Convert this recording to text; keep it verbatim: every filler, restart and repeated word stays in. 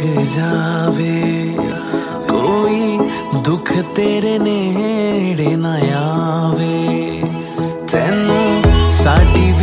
जावे, कोई दुख तेरे नेड़े ना आवे। तेनू साडी